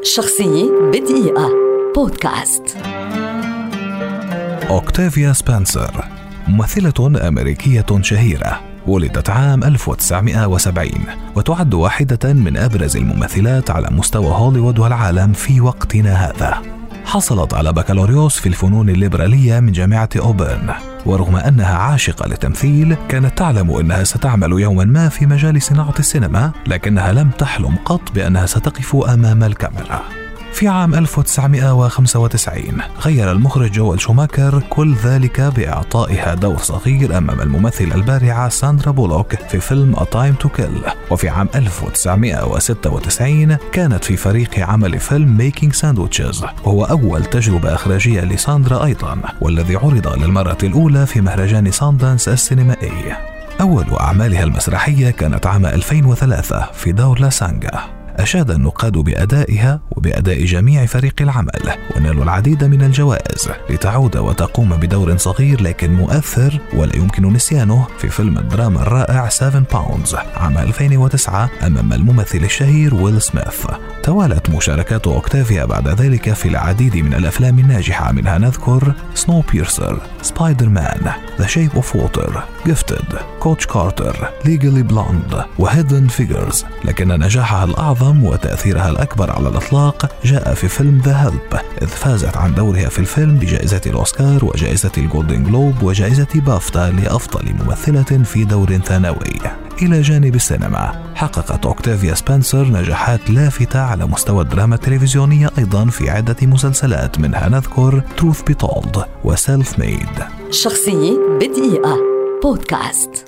شخصية بدقيقة بودكاست. أوكتافيا سبنسر ممثلة أمريكية شهيرة، ولدت عام 1970 وتعد واحدة من أبرز الممثلات على مستوى هوليوود والعالم في وقتنا هذا. حصلت على بكالوريوس في الفنون الليبرالية من جامعة أوبرن، ورغم أنها عاشقة للتمثيل كانت تعلم أنها ستعمل يوما ما في مجال صناعة السينما، لكنها لم تحلم قط بأنها ستقف أمام الكاميرا. في عام 1995 غير المخرج جويل شوماكر كل ذلك بإعطائها دور صغير أمام الممثلة البارعة ساندرا بولوك في فيلم A Time to Kill. وفي عام 1996 كانت في فريق عمل فيلم Making Sandwiches، وهو أول تجربة إخراجية لساندرا أيضا، والذي عرض للمرة الأولى في مهرجان ساندانس السينمائي. أول أعمالها المسرحية كانت عام 2003 في دور لاسانجا. أشاد النقاد بأدائها وبأداء جميع فريق العمل، ونالوا العديد من الجوائز لتعود وتقوم بدور صغير لكن مؤثر ولا يمكن نسيانه في فيلم الدراما الرائع 7 باوندز عام 2009 أمام الممثل الشهير ويل سميث. توالت مشاركات أوكتافيا بعد ذلك في العديد من الأفلام الناجحة، منها نذكر سنو بيرسر، سبايدر مان، The Shape of Water، Gifted، كوتش كارتر، Legally Blonde، وهيدن فيجرز. لكن نجاحها الأعظم وتأثيرها الأكبر على الإطلاق جاء في فيلم ذا هيلب، إذ فازت عن دورها في الفيلم بجائزة الأوسكار وجائزة الجولدن جلوب وجائزة بافتا لأفضل ممثلة في دور ثانوي. إلى جانب السينما، حققت أوكتافيا سبنسر نجاحات لافتة على مستوى الدراما التلفزيونية أيضا في عدة مسلسلات، منها نذكر Truth Be Told وسيلف ميد. شخصية بدقيقة بودكاست.